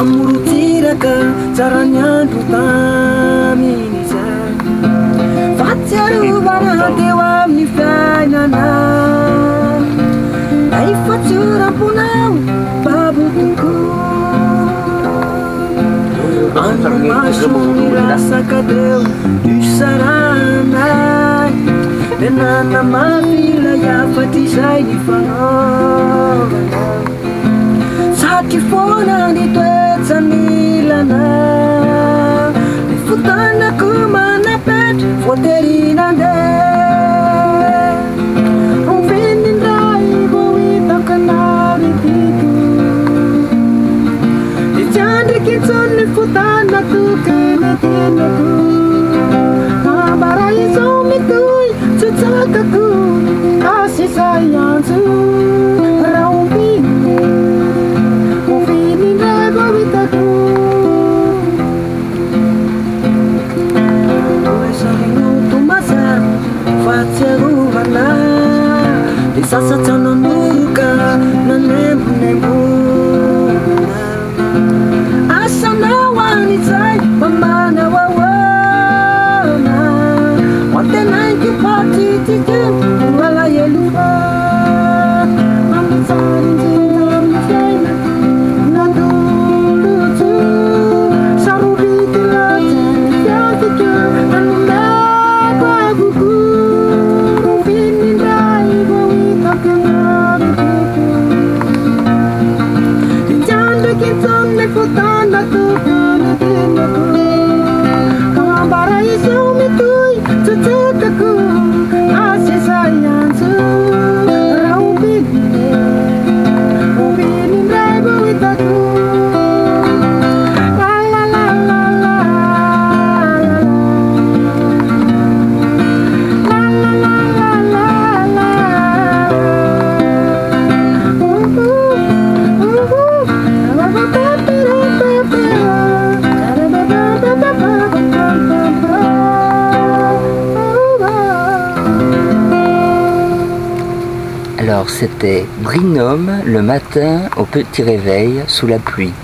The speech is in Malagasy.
Amurutiraka Saranyandro taminisa Fatsiaruvana teo amin'ny fiainana Naifatsurampunao babotoko Anomaso nirasaka teo Isaranay Enana mafila yafatizay ny fanaovana Satry foana ny toetsanilana Ny fotanako manapetry voaterinandeha Ovinindray vo hitako naritiko Ny tiandrikitsony ny fotanako kenetenako Mambara izao mitoy tsutsakako Asisay antso raompine Ovinindray vo hitako Oesarinoto mazary fatsiarovana Ny sasatra nanuka nanembonembona Asanao an'izay mamana wawana Hoantenainky patititeny malahelofa Amitsarinjina amin'ny fiainako Nadolotso sarority latsany fiatika Anomeko avoko Ovinindray vo hitako naritiko Tiandrikitsony fotanako kenetenako Kambara izao mitoy tsutsakako Asisay antso raompine Ovinindray vo hitako La la la la la La la la la la Alors c'était Brinôme le matin au petit réveil sous la pluie.